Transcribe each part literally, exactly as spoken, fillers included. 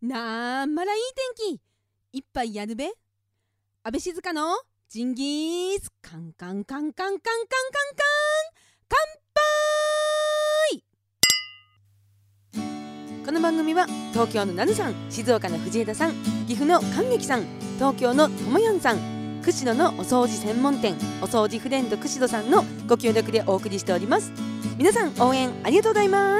なんまらいい天気いっぱいやるべ。安倍静香のジンギースカンカンカンカンカンカンカンカン乾杯。この番組は東京のなるさん、静岡の藤枝さん、岐阜の神劇さん、東京のともやんさん、釧路のお掃除専門店お掃除フレンド釧路さんのご協力でお送りしております。皆さん応援ありがとうございます。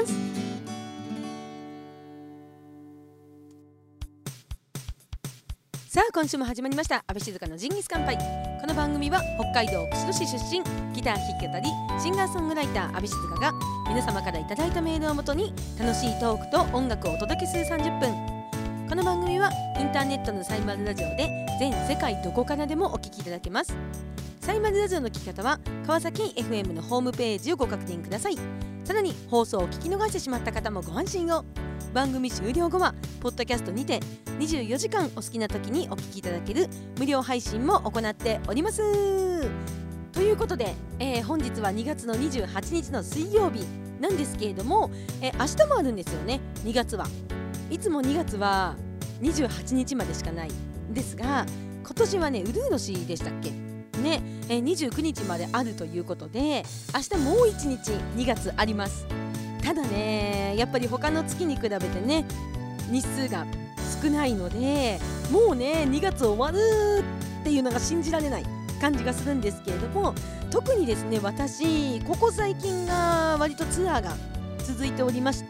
さあ今週も始まりました安倍静香のジンギス乾杯。この番組は北海道釧路市出身、ギター弾き語りシンガーソングライター安倍静香が皆様からいただいたメールをもとに楽しいトークと音楽をお届けするさんじゅっぷん。この番組はインターネットのサイマルラジオで全世界どこからでもお聞きいただけます。サイマルラジオの聞き方は川崎 エフエム のホームページをご確認ください。さらに放送を聞き逃してしまった方もご安心を。番組終了後はポッドキャストにてにじゅうよじかんお好きな時にお聞きいただける無料配信も行っております。ということで、えー、本日はにがつのにじゅうはちにちの水曜日なんですけれども、えー、明日もあるんですよね。にがつはいつもにがつはにじゅうはちにちまでしかないんですが、今年はねうるう年でしたっけね、えー、にじゅうくにちまであるということで、明日もういちにちにがつあります。ただねやっぱり他の月に比べてね日数が少ないので、もうねにがつ終わるっていうのが信じられない感じがするんですけれども、特にですね私ここ最近が割とツアーが続いておりまして、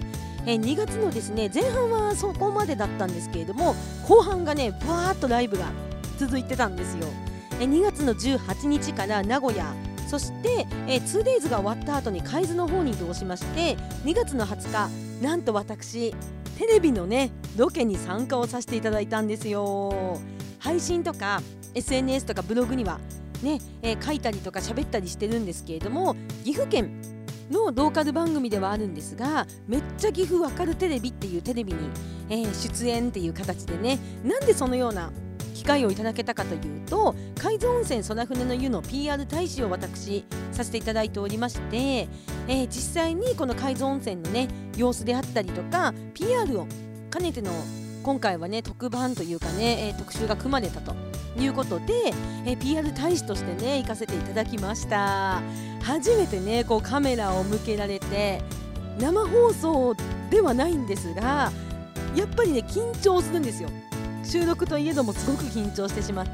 えにがつのですね前半はそこまでだったんですけれども、後半がねブワーっとライブが続いてたんですよ。えにがつのじゅうはちにちから名古屋、そして、えー、ツーデイズが終わった後に海津の方に移動しまして、にがつのはつかなんと私テレビのねロケに参加をさせていただいたんですよ。配信とか エスエヌエス とかブログにはね、えー、書いたりとか喋ったりしてるんですけれども、岐阜県のローカル番組ではあるんですが、めっちゃ岐阜わかるテレビっていうテレビに、えー、出演っていう形でね、なんでそのような機会をいただけたかというと、海津温泉空船の湯の ピーアール 大使を私させていただいておりまして、えー、実際にこの海津温泉のね様子であったりとか ピーアール を兼ねての今回はね特番というかね、えー、特集が組まれたということで、えー、ピーアール 大使としてね行かせていただきました。初めてねこうカメラを向けられて、生放送ではないんですがやっぱりね緊張するんですよ。収録といえどもすごく緊張してしまって、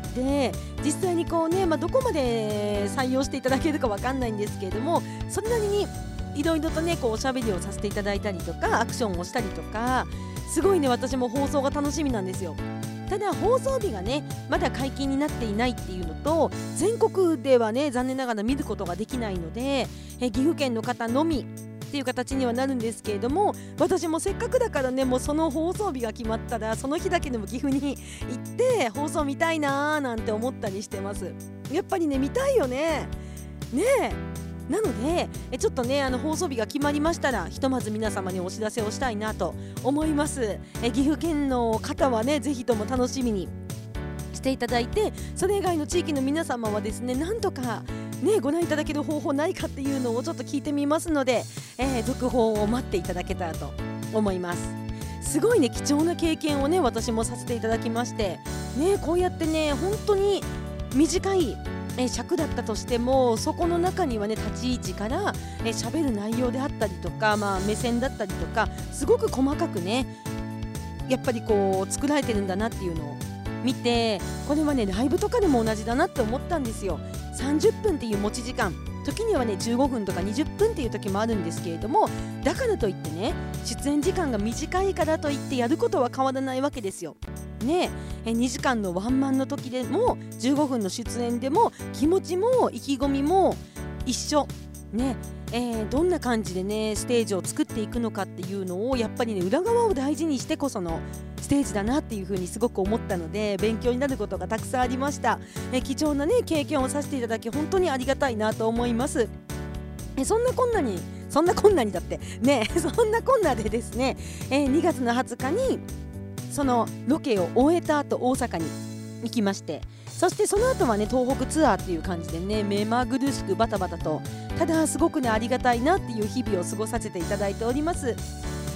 実際にこうね、まあ、どこまで採用していただけるかわかんないんですけれども、それなりにいろいろとねこうおしゃべりをさせていただいたりとかアクションをしたりとか、すごいね私も放送が楽しみなんですよ。ただ放送日がねまだ解禁になっていないっていうのと、全国ではね残念ながら見ることができないので、え岐阜県の方のみっていう形にはなるんですけれども、私もせっかくだからねもうその放送日が決まったらその日だけでも岐阜に行って放送見たいなーなんて思ったりしてます。やっぱりね見たいよね。ねえなのでえちょっとねあの放送日が決まりましたらひとまず皆様にお知らせをしたいなと思います。え岐阜県の方はねぜひとも楽しみにしていただいて、それ以外の地域の皆様はですねなんとかね、ご覧いただける方法ないかっていうのをちょっと聞いてみますので、えー、続報を待っていただけたらと思います。すごいね貴重な経験をね私もさせていただきまして、ね、こうやってね本当に短い、えー、尺だったとしても、そこの中にはね立ち位置からえー、喋る内容であったりとか、まあ、目線だったりとかすごく細かくねやっぱりこう作られてるんだなっていうのを見て、これはねライブとかでも同じだなって思ったんですよ。さんじゅっぷんっていう持ち時間、時にはねじゅうごふんとかにじゅっぷんっていう時もあるんですけれども、だからといってね出演時間が短いからといってやることは変わらないわけですよ。ねえにじかんのワンマンの時でもじゅうごふんの出演でも気持ちも意気込みも一緒ね、えー、どんな感じでねステージを作っていくのかっていうのをやっぱりね裏側を大事にしてこそのステージだなっていう風にすごく思ったので、勉強になることがたくさんありました。え貴重なね経験をさせていただき本当にありがたいなと思います。えそんなこんなにそんなこんなにだってねそんなこんなでですね、えー、にがつのはつかにそのロケを終えた後大阪に行きまして、そしてその後はね東北ツアーっていう感じでね目まぐるしくバタバタと、ただすごくねありがたいなっていう日々を過ごさせていただいております。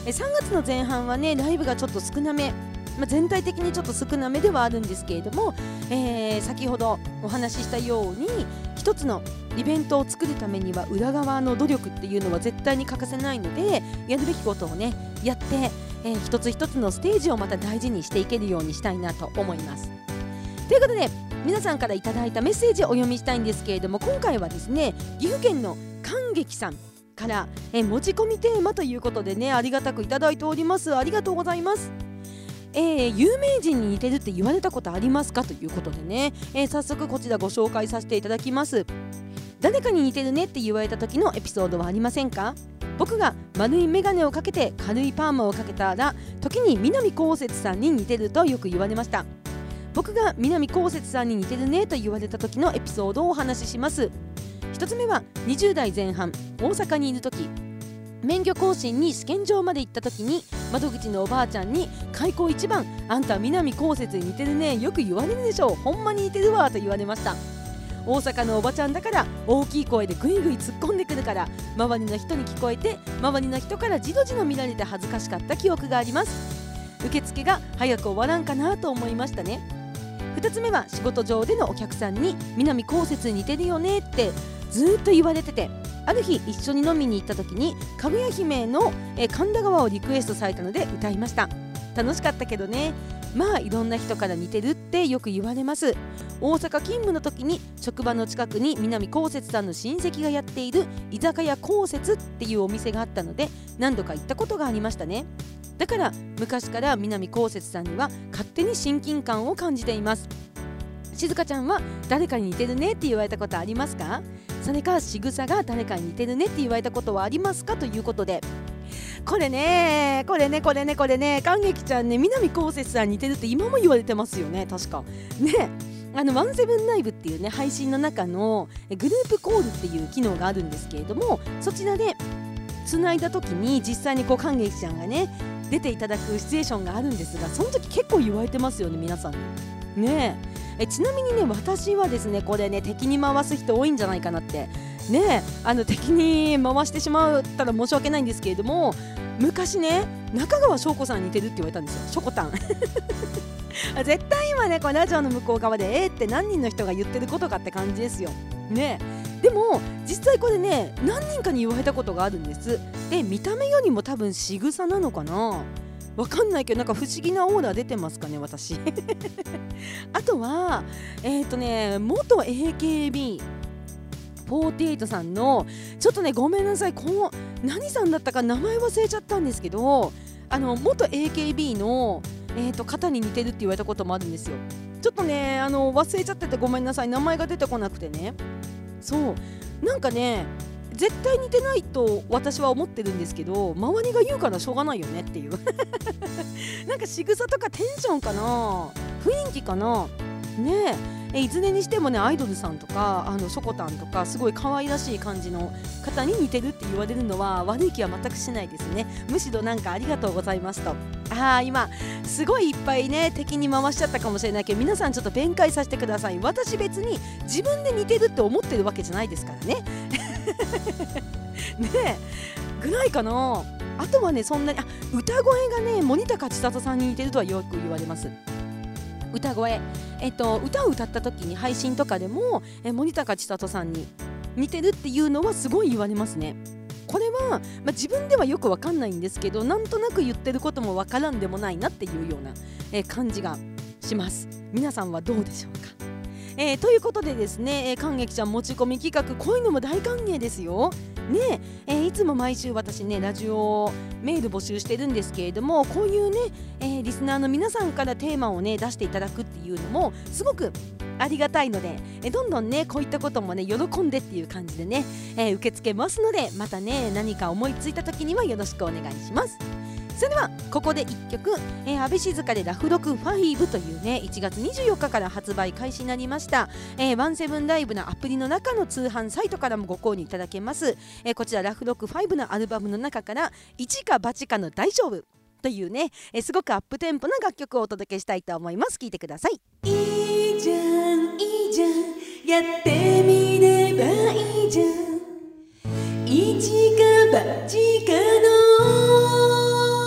えさんがつの前半はねライブがちょっと少なめ、まあ、全体的にちょっと少なめではあるんですけれども、えー、先ほどお話ししたように一つのイベントを作るためには裏側の努力っていうのは絶対に欠かせないので、やるべきことをねやって、えー、一つ一つのステージをまた大事にしていけるようにしたいなと思います。ということで皆さんからいただいたメッセージをお読みしたいんですけれども、今回はですね岐阜県の感激さんからえ持ち込みテーマということでね、ありがたくいただいております。ありがとうございます。えー、有名人に似てるって言われたことありますかということでね、えー、早速こちらご紹介させていただきます。誰かに似てるねって言われた時のエピソードはありませんか？僕が丸い眼鏡をかけて軽いパーマをかけたら時に南こうせつさんに似てるとよく言われました。僕が南こうせつさんに似てるねと言われた時のエピソードをお話しします。一つ目はにじゅう代前半、大阪にいる時、免許更新に試験場まで行った時に窓口のおばあちゃんに開口一番、あんた南こうせつに似てるね、よく言われるでしょう、ほんまに似てるわと言われました。大阪のおばちゃんだから大きい声でグイグイ突っ込んでくるから周りの人に聞こえて、周りの人からじろじろ見られて恥ずかしかった記憶があります。受付が早く終わらんかなと思いましたね。ふたつめは仕事上でのお客さんに南こうせつに似てるよねってずっと言われてて、ある日一緒に飲みに行った時にかぐや姫のえ神田川をリクエストされたので歌いました。楽しかったけどね。まあいろんな人から似てるってよく言われます。大阪勤務の時に職場の近くに南こうせつさんの親戚がやっている居酒屋こうせつっていうお店があったので何度か行ったことがありましたね。だから昔から南こうせつさんには勝手に親近感を感じています。静香ちゃんは誰かに似てるねって言われたことありますか？それか仕草が誰かに似てるねって言われたことはありますかということで、これねこれねこれねこれね感激ちゃんね南こうせつさんに似てるって今も言われてますよね。確かね、あのワンセブンライブっていうね配信の中のグループコールっていう機能があるんですけれども、そちらでつないだ時に実際にこう感激ちゃんがね出ていただくシチュエーションがあるんですが、その時結構言われてますよね皆さんにね。えちなみにね私はですねこれね敵に回す人多いんじゃないかなってね、あの敵に回してしまったら申し訳ないんですけれども、昔ね中川翔子さんに似てるって言われたんですよ。ショコタン絶対今ねこのラジオの向こう側でえーって何人の人が言ってることかって感じですよね。でも実際これね何人かに言われたことがあるんです。で見た目よりも多分仕草なのかな、わかんないけどなんか不思議なオーラ出てますかね私あとはえっ、ー、とね元 エーケービーフォーティエイト さんのちょっとねごめんなさい、この何さんだったか名前忘れちゃったんですけど、あの元 エーケービー の、えー、と方に似てるって言われたこともあるんですよ。ちょっとねあの忘れちゃっててごめんなさい、名前が出てこなくてね。そうなんかね絶対似てないと私は思ってるんですけど、周りが言うからしょうがないよねっていうなんか仕草とかテンションかな、雰囲気かなねえ、いずれにしてもねアイドルさんとかあのショコタンとかすごい可愛らしい感じの方に似てるって言われるのは悪い気は全くしないですね。むしろなんかありがとうございますと。あー今すごいいっぱいね敵に回しちゃったかもしれないけど、皆さんちょっと弁解させてください。私別に自分で似てるって思ってるわけじゃないですからねねえぐらいかな。あとはねそんなにあ歌声がね森高千里さんに似てるとはよく言われます。歌声、えっと、歌を歌った時に配信とかでもえ森高千里さんに似てるっていうのはすごい言われますね。これは、まあ、自分ではよくわかんないんですけど、なんとなく言ってることもわからんでもないなっていうような、えー、感じがします。皆さんはどうでしょうか。えー、ということでですね、えー、感激ちゃん持ち込み企画、こういうのも大歓迎ですよね。えー、いつも毎週私ねラジオメール募集してるんですけれども、こういうね、えー、リスナーの皆さんからテーマをね出していただくっていうのもすごくありがたいので、えー、どんどんねこういったこともね喜んでっていう感じでね、えー、受け付けますので、またね何か思いついた時にはよろしくお願いします。それではここでいっきょく、えー、安倍静香でラフロクファイブというねいちがつにじゅうよっかから発売開始になりました、えー、ワンセブンライブのアプリの中の通販サイトからもご購入いただけます、えー、こちらラフロクファイブのアルバムの中から一か八かの大丈夫というね、えー、すごくアップテンポな楽曲をお届けしたいと思います。聴いてください。いいじゃんいいじゃんやってみればいいじゃん一か八かの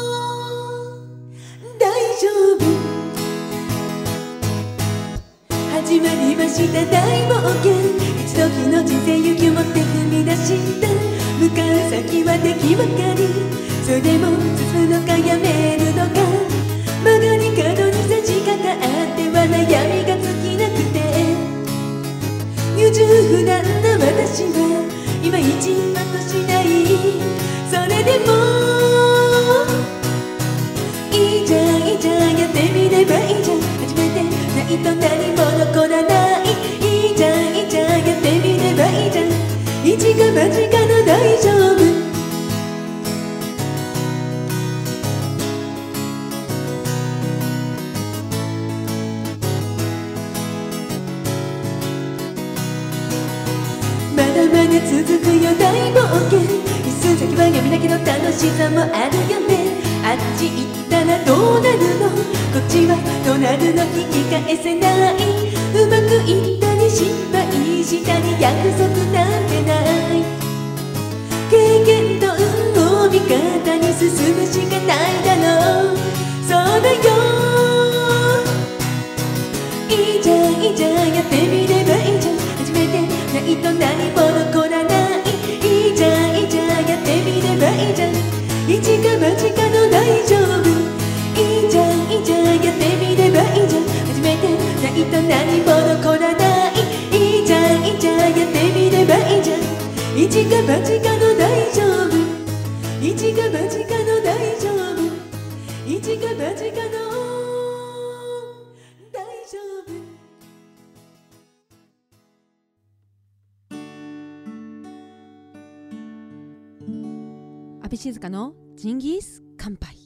丈夫。始まりました大冒険、一度きの人生勇気を持って踏み出した。向かう先は敵ばかり、それでも進むのかやめるのか。曲がり角に差し掛かっては悩みが尽きなくて、優柔不断な私は今一番としない。それでもいいじゃんいいじゃんやってみればいいじゃん。初めてないと何も残らない。いいじゃんいいじゃんやってみればいいじゃん。一か八かの大丈夫。まだまだ続くよ大冒険。一寸先は闇だけど楽しさもあるよね。あっち行ったらどうなるの、こっちはどうなるの、引き返せない。うまくいったり失敗したり約束なんてない。経験と運を味方に進むしかないだろう。そうだよ、いいじゃんいいじゃんやってみればいいじゃん。初めてないと何も残らない。いいじゃんいいじゃんやってみればいいじゃん。一か八かの大丈夫。いいじゃんいいじゃんやってみればいいじゃん。初めてないと何も残らない。いいじゃんいいじゃんやってみればいいじゃん。一か八かの大丈夫。一か八かの大丈夫。一か八かの大丈夫。 安倍静香のジンギス乾杯。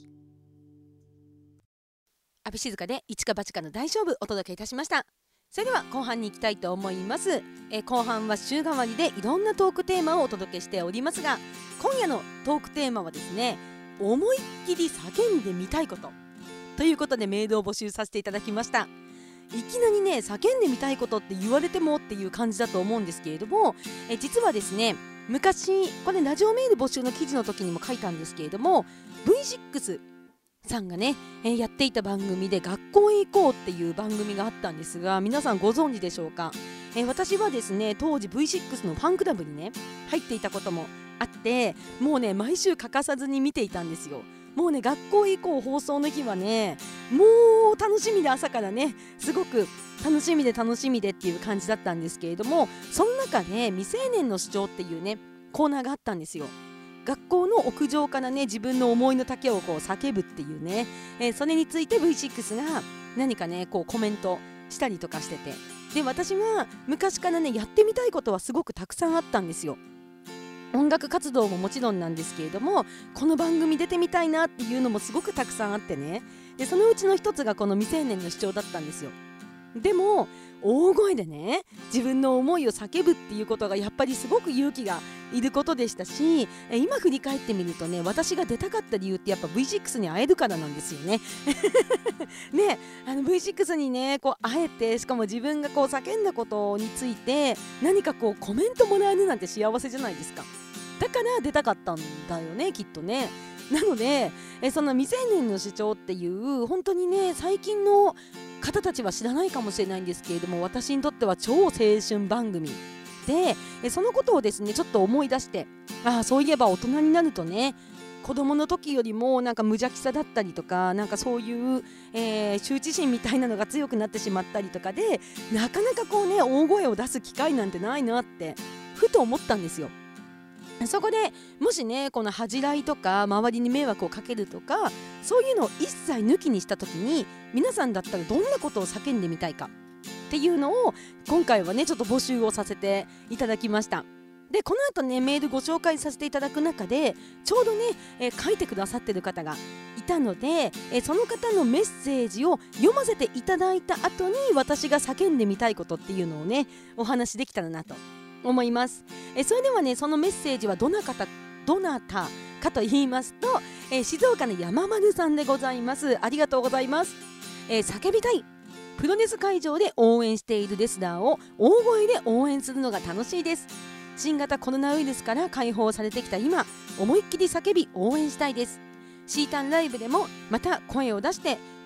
安倍静香で一か八かの大丈夫お届けいたしました。それでは後半に行きたいと思います。え後半は週替わりでいろんなトークテーマをお届けしておりますが、今夜のトークテーマはですね、思いっきり叫んでみたいことということでメールを募集させていただきました。いきなりね、叫んでみたいことって言われてもっていう感じだと思うんですけれども、え実はですね、昔これラジオメール募集の記事の時にも書いたんですけれども、 ブイシックス さんがね、えー、やっていた番組で学校へ行こうっていう番組があったんですが、皆さんご存知でしょうか。えー、私はですね、当時 ブイシックス のファンクラブにね入っていたこともあって、もうね毎週欠かさずに見ていたんですよ。もうね、学校へ行こう放送の日はね、もう楽しみで朝からね、すごく楽しみで楽しみでっていう感じだったんですけれども、その中で未成年の主張っていうねコーナーがあったんですよ。学校の屋上からね、自分の思いの丈をこう叫ぶっていうね、えー、それについて ブイシックス が何かねこうコメントしたりとかしてて、で私は昔からねやってみたいことはすごくたくさんあったんですよ。音楽活動ももちろんなんですけれども、この番組出てみたいなっていうのもすごくたくさんあってね、でそのうちの一つがこの未成年の主張だったんですよ。でも大声でね自分の思いを叫ぶっていうことがやっぱりすごく勇気がいることでしたし、今振り返ってみるとね、私が出たかった理由ってやっぱ ブイシックス に会えるからなんですよねね、あの ブイシックス にねこう会えて、しかも自分がこう叫んだことについて何かこうコメントもらえるなんて幸せじゃないですか。だから出たかったんだよね、きっとね。なのでえその未成年の主張っていう本当にね最近の方たちは知らないかもしれないんですけれども、私にとっては超青春番組で、えそのことをですねちょっと思い出して、ああそういえば大人になるとね、子供の時よりもなんか無邪気さだったりとか、なんかそういう、えー、羞恥心みたいなのが強くなってしまったりとかで、なかなかこうね大声を出す機会なんてないなってふと思ったんですよ。そこでもしねこの恥じらいとか周りに迷惑をかけるとかそういうのを一切抜きにした時に、皆さんだったらどんなことを叫んでみたいかっていうのを今回はねちょっと募集をさせていただきました。でこの後ねメールご紹介させていただく中でちょうどね、えー、書いてくださってる方がいたので、えー、その方のメッセージを読ませていただいた後に私が叫んでみたいことっていうのをねお話できたらなと思います。えー、それではねそのメッセージはどなたどなたかと言いますと、えー、静岡の山丸さんでございます。ありがとうございます。えー、叫びたい、プロレス会場で応援しているレスラーを大声で応援するのが楽しいです。新型コロナウイルスから解放されてきた今、思いっきり叫び応援したいです。シータンライブでもまた声を出して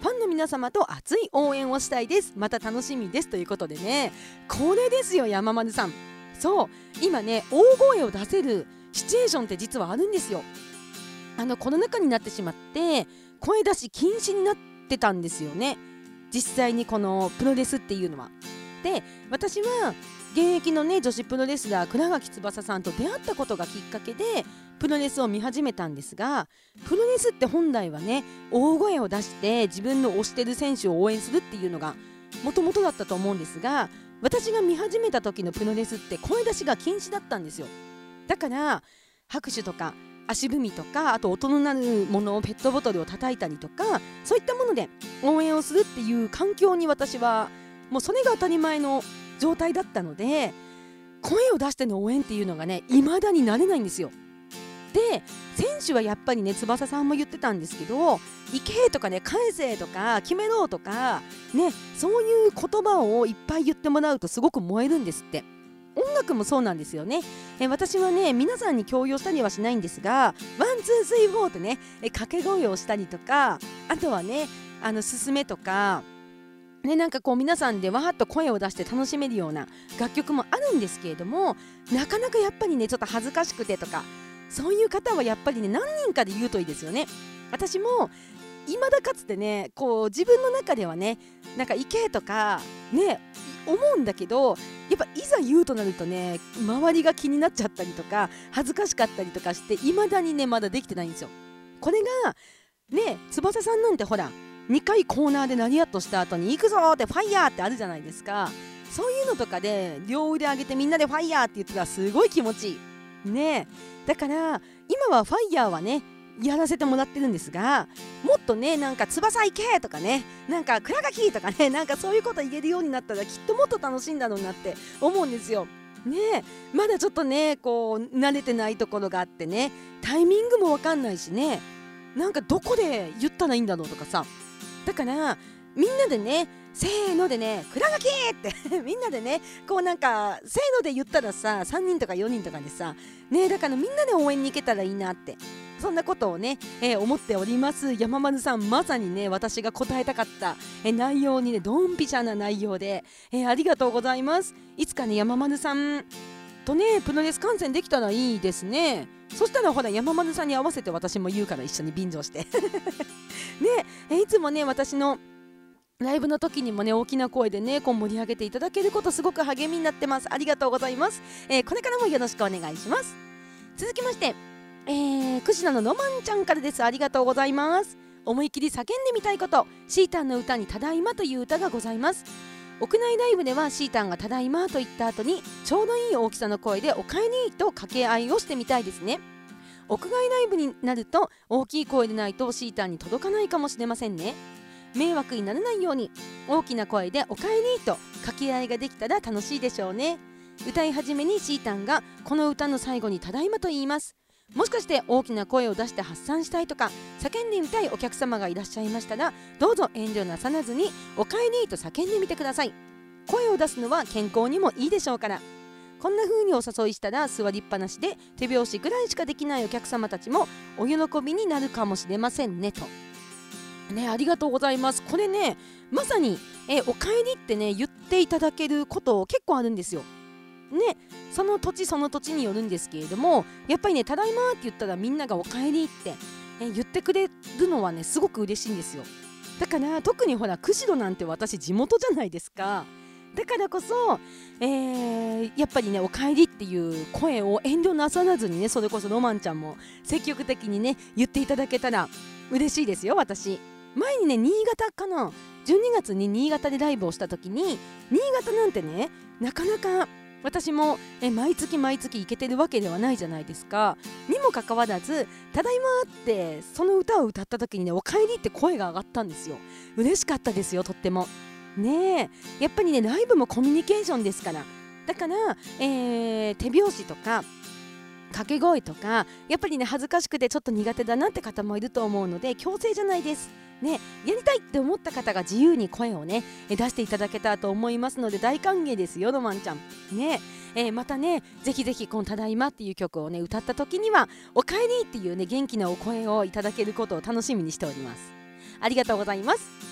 ファンの皆様と熱い応援をしたいです。また楽しみですということでね、これですよ山丸さん。そう、今ね大声を出せるシチュエーションって実はあるんですよ。あのコロナ禍になってしまって声出し禁止になってたんですよね、実際にこのプロレスっていうのは。で、私は現役のね女子プロレスラー倉垣翼さんと出会ったことがきっかけでプロレスを見始めたんですが、プロレスって本来はね大声を出して自分の推してる選手を応援するっていうのがもともとだったと思うんですが、私が見始めた時のプロレスって声出しが禁止だったんですよ。だから拍手とか足踏みとか、あと音の鳴るものをペットボトルを叩いたりとか、そういったもので応援をするっていう環境に私はもうそれが当たり前の状態だったので、声を出しての応援っていうのがね未だになれないんですよ。で、選手はやっぱりね翼さんも言ってたんですけど、行けとかね返せとか決めろとかね、そういう言葉をいっぱい言ってもらうとすごく燃えるんですって。音楽もそうなんですよね。え私はね皆さんに強要したりはしないんですが、ワンツースリーフォーとねえ掛け声をしたりとか、あとはねあのすすめとかね、なんかこう皆さんでわーっと声を出して楽しめるような楽曲もあるんですけれども、なかなかやっぱりねちょっと恥ずかしくてとか、そういう方はやっぱりね何人かで言うといいですよね。私も未だかつてねこう自分の中ではねなんか行けとかね思うんだけど、やっぱいざ言うとなるとね周りが気になっちゃったりとか恥ずかしかったりとかして未だにねまだできてないんですよ。これがね翼さんなんてほらにかいコーナーで何やっとした後に行くぞーってファイヤーってあるじゃないですか。そういうのとかで両腕上げてみんなでファイヤーって言ってたらすごい気持ちいいね。だから今はファイヤーはねやらせてもらってるんですが、もっとねなんか翼行けとかね、なんか倉垣とかね、なんかそういうこと言えるようになったらきっともっと楽しいんだろうなって思うんですよね。まだちょっとねこう慣れてないところがあってね、タイミングも分かんないしね、なんかどこで言ったらいいんだろうとかさ、だからみんなでねせーのでね倉垣ってみんなでねこうなんかせーので言ったらささんにんとかよにんとかでさね、だからみんなで応援に行けたらいいなって、そんなことをね、えー、思っております。山丸さんまさにね私が答えたかった、えー、内容にねドンピシャな内容で、えー、ありがとうございます。いつかね山丸さんとねプロレス観戦できたらいいですね。そしたらほら山丸さんに合わせて私も言うから一緒に便乗してね、えいつもね私のライブの時にもね大きな声でねこう盛り上げていただけることすごく励みになってます。ありがとうございます、えー、これからもよろしくお願いします。続きまして、えー、クのロマンちゃんからです。ありがとうございます。思い切り叫んでみたいこと、シータンの歌にただいまという歌がございます。屋内ライブではシータンがただいまと言った後にちょうどいい大きさの声でおかえりと掛け合いをしてみたいですね。屋外ライブになると大きい声でないとシータンに届かないかもしれませんね。迷惑にならないように大きな声でおかえりと掛け合いができたら楽しいでしょうね。歌い始めにシータンがこの歌の最後にただいまと言います。もしかして大きな声を出して発散したいとか叫んでみたいお客様がいらっしゃいましたら、どうぞ遠慮なさらずにおかえりと叫んでみてください。声を出すのは健康にもいいでしょうから。こんな風にお誘いしたら座りっぱなしで手拍子ぐらいしかできないお客様たちもお喜びになるかもしれませんねとね。ありがとうございます。これねまさにえおかえりってね言っていただけること結構あるんですよね。その土地その土地によるんですけれども、やっぱりねただいまって言ったらみんながおかえりってえ言ってくれるのはねすごく嬉しいんですよ。だから特にほら釧路なんて私地元じゃないですか。だからこそ、えー、やっぱりねおかえりっていう声を遠慮なさらずにね、それこそロマンちゃんも積極的にね言っていただけたら嬉しいですよ。私前にね新潟かなじゅうにがつに新潟でライブをした時に、新潟なんてねなかなか私もえ毎月毎月行けてるわけではないじゃないですか。にもかかわらずただいまってその歌を歌った時にねおかえりって声が上がったんですよ。嬉しかったですよ、とってもね。えやっぱりねライブもコミュニケーションですから。だから、えー、手拍子とか掛け声とかやっぱりね恥ずかしくてちょっと苦手だなって方もいると思うので、強制じゃないですね。やりたいって思った方が自由に声をね出していただけたらと思いますので大歓迎ですよ、ロマンちゃんね。えー、またねぜひぜひこのただいまっていう曲をね歌った時にはおかえりっていうね元気なお声をいただけることを楽しみにしております。ありがとうございます。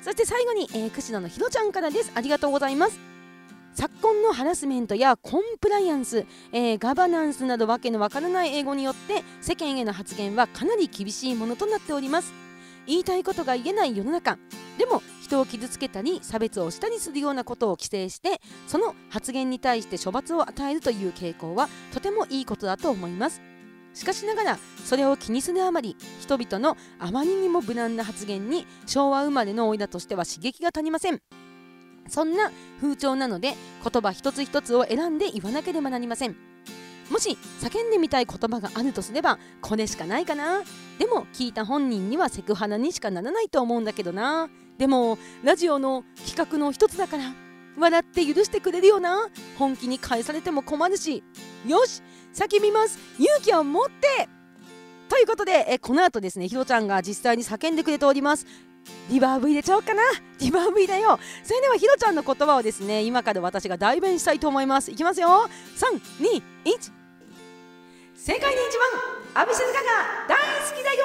そして最後に、えー、串野のひろちゃんからです。ありがとうございます。昨今のハラスメントやコンプライアンス、えー、ガバナンスなどわけのわからない英語によって世間への発言はかなり厳しいものとなっております。言いたいことが言えない世の中でも、人を傷つけたり差別をしたりするようなことを規制して、その発言に対して処罰を与えるという傾向はとてもいいことだと思います。しかしながらそれを気にするあまり、人々のあまりにも無難な発言に昭和生まれの親としては刺激が足りません。そんな風潮なので、言葉一つ一つを選んで言わなければなりません。もし叫んでみたい言葉があるとすれば、これしかないかな。でも聞いた本人にはセクハラにしかならないと思うんだけどな。でもラジオの企画の一つだから笑って許してくれるよな。本気に返されても困るし、よし叫びます、勇気を持って。ということで、えこの後ですね、ひろちゃんが実際に叫んでくれております。リバーブ入れちゃおうかな。リバーブ入れよう。それではひろちゃんの言葉をですね、今から私が代弁したいと思います。いきますよ。さん、に、いち。世界で一番安倍静香が大好きだよ。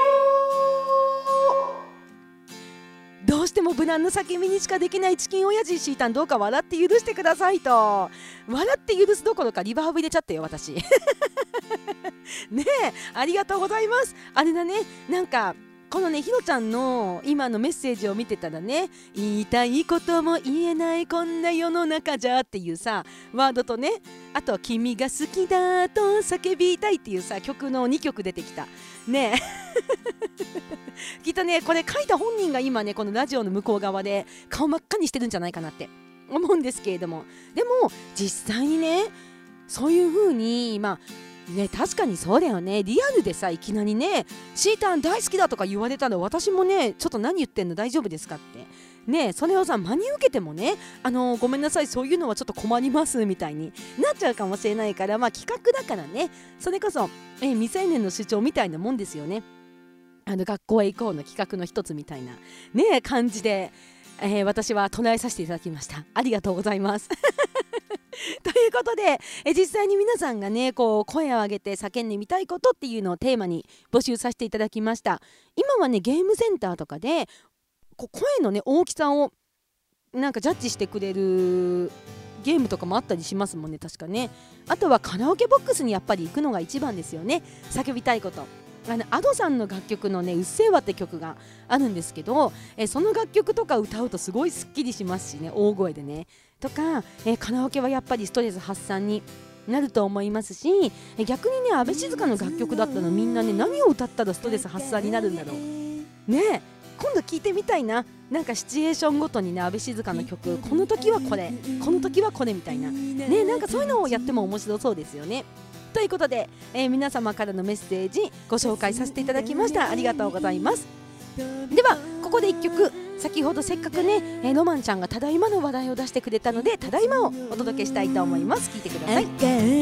どうしても無難な叫びにしかできないチキン親父シータン、どうか笑って許してくださいと。笑って許すどころかリバーブ入れちゃったよ私ねえ、ありがとうございます。あれだね、なんかこのね、ひろちゃんの今のメッセージを見てたらね、言いたいことも言えないこんな世の中じゃっていうさワードとね、あと君が好きだと叫びたいっていうさ曲のにきょく出てきたねえきっとね、これ書いた本人が今ね、このラジオの向こう側で顔真っ赤にしてるんじゃないかなって思うんですけれども、でも実際にね、そういう風にまあね、確かにそうだよね。リアルでさ、いきなりねシータン大好きだとか言われたら、私もねちょっと何言ってんの大丈夫ですかってね、それをさ真に受けてもね、あのー、ごめんなさい、そういうのはちょっと困りますみたいになっちゃうかもしれないから、まあ企画だからね、それこそ、えー、未成年の主張みたいなもんですよね。あの学校へ行こうの企画の一つみたいなね感じで、えー、私は唱えさせていただきました。ありがとうございますということで、え実際に皆さんがねこう声を上げて叫んでみたいことっていうのをテーマに募集させていただきました。今はねゲームセンターとかでこう声のね大きさをなんかジャッジしてくれるゲームとかもあったりしますもんね、確かね。あとはカラオケボックスにやっぱり行くのが一番ですよね、叫びたいこと。あの Ado さんの楽曲のねうっせぇわって曲があるんですけど、えその楽曲とか歌うとすごいスッキリしますしね、大声でねとか、えカラオケはやっぱりストレス発散になると思いますし、え逆にね安倍静香の楽曲だったのみんなね何を歌ったらストレス発散になるんだろうね。今度聞いてみたいな。なんかシチュエーションごとにね安倍静香の曲、この時はこれこの時はこれみたいなね、なんかそういうのをやっても面白そうですよね。ということで、えー、皆様からのメッセージご紹介させていただきました。ありがとうございます。ではここでいっきょく、先ほどせっかくね、えー、ロマンちゃんがただいまの話題を出してくれたので、ただいまをお届けしたいと思います。聞いてください。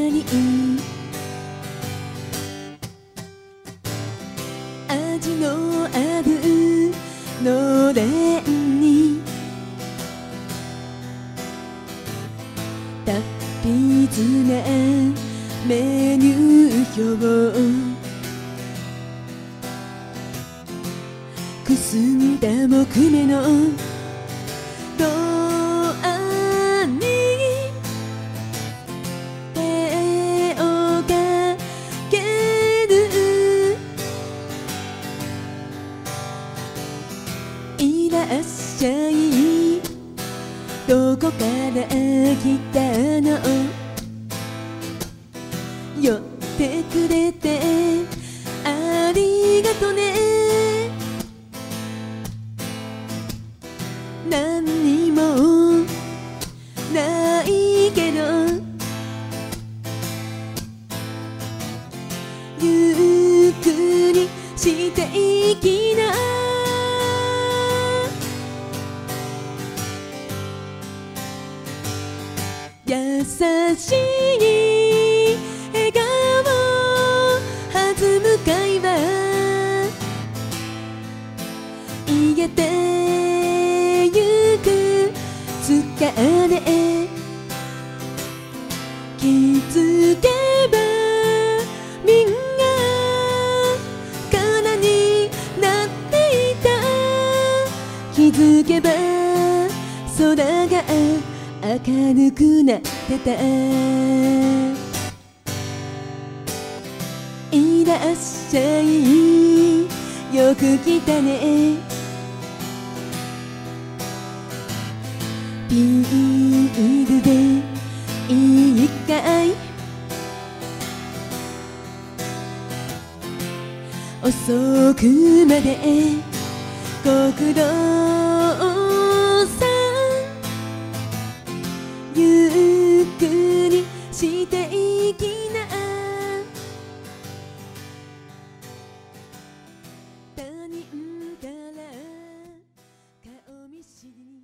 味のあるのれんに達筆なメニュー表、くすんだ木目のドアに手をかける、いらっしゃい、どこから来たの、寄ってくれてありがとね、何にもないけどゆっくりしていきな、優しい笑顔弾む会話、癒えてゆく疲れ、気づけばみんな空になっていた、気づければ空が明るくなってた。いらっしゃい、よく来たね。ビールでいいかい？遅くまでご苦労さん。ゆっくりしていきな。他人から顔見知りに。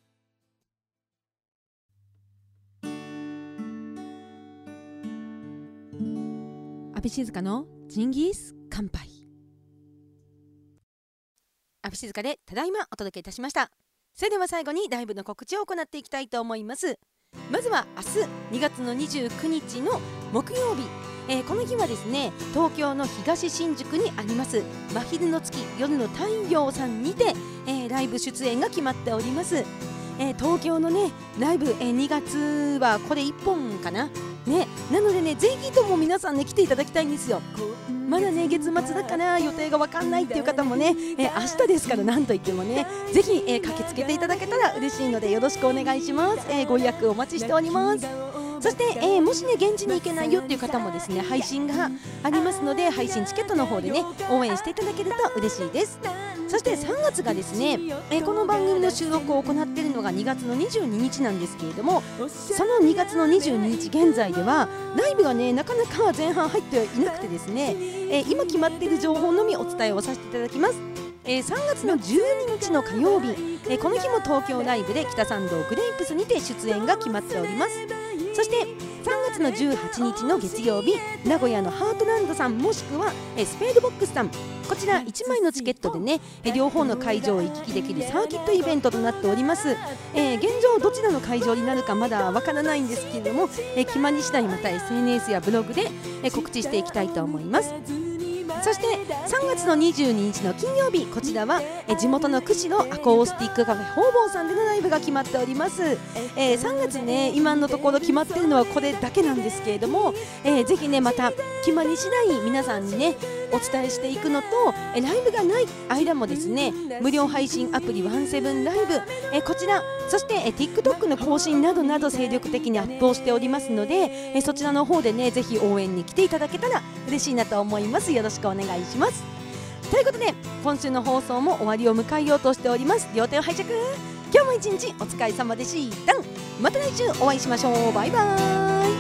阿部静香のジンギス乾杯。阿部静香でただいまお届けいたしました。それでは最後にライブの告知を行っていきたいと思います。まずは明日にがつのにじゅうくにちの木曜日、えー、この日はですね、東京の東新宿にあります真昼の月夜の太陽さんにて、えー、ライブ出演が決まっております。えー、東京のねライブ、えー、にがつはこれいっぽんかなね。なのでね、ぜひとも皆さんね来ていただきたいんですよ。まだね月末だから予定が分かんないっていう方もね、えー、明日ですからなんといってもね、ぜひ、えー、駆けつけていただけたら嬉しいのでよろしくお願いします。えー、ご予約お待ちしております。そして、えー、もしね現地に行けないよっていう方もですね、配信がありますので、配信チケットの方でね応援していただけると嬉しいです。そしてさんがつがですね、えー、この番組の収録を行っているのがにがつのにじゅうににちなんですけれども、そのにがつのにじゅうににち現在ではライブがねなかなか前半入っていなくてですね、えー、今決まっている情報のみお伝えをさせていただきます。えー、さんがつのじゅうににちの火曜日、えー、この日も東京ライブで北参道グレイプスにて出演が決まっております。そしてさんがつのじゅうはちにちの月曜日、名古屋のハートランドさんもしくはえスペードボックスさん、こちらいちまいのチケットでねえ両方の会場を行き来できるサーキットイベントとなっております。えー、現状どちらの会場になるかまだわからないんですけれども、え決まり次第また エスエヌエス やブログでえ告知していきたいと思います。そしてさんがつのにじゅうににちの金曜日、こちらはえ地元の釧路アコースティックカフェ方々さんでのライブが決まっております。えー、さんがつね今のところ決まっているのはこれだけなんですけれども、えー、ぜひねまた決まり次第皆さんにねお伝えしていくのと、えライブがない間もですね無料配信アプリワンセブンライブ、えこちらそしてえ TikTok の更新などなど精力的にアップをしておりますので、えそちらの方でねぜひ応援に来ていただけたら嬉しいなと思います。よろしくお願いします。ということで今週の放送も終わりを迎えようとしております。両手を拝借。今日も一日お疲れ様でした。また来週お会いしましょう。バイバーイ。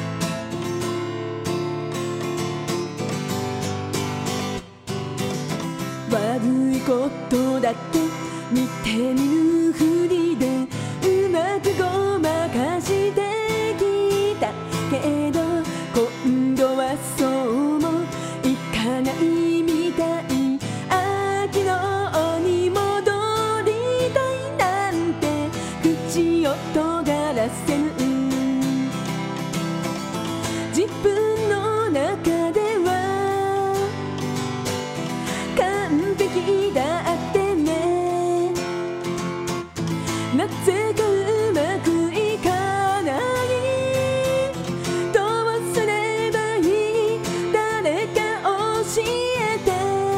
悪いことだって見て見ぬふりでうまくごまかしてきたけど、今度はそうもいかないみたい。昨日に戻りたいなんて口を尖らせぬ。自分の中では完璧だってね。なぜかうまくいかない。どうすればいい？誰か教えて。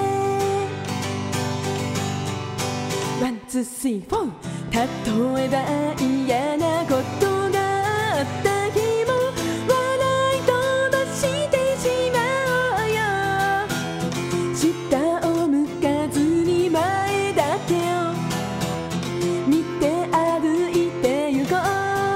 ワンツースリーフォー。例えば嫌なことがあった日も笑い飛ばしてしまおうよ。下を向かずに前だけを見て歩いてゆこう。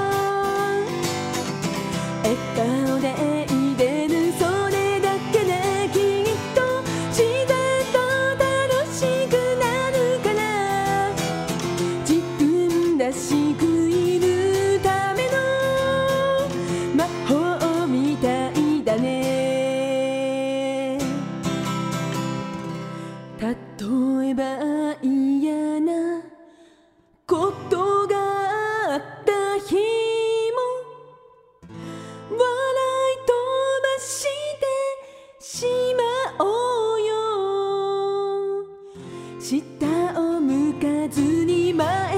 笑顔でいれるそれだけできっと自然と楽しくなるから。自分らしくいるための魔法みたいだね。例えば嫌なことがあった日も笑い飛ばしてしまおうよ。下を向かずに前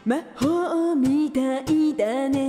魔法みたいだね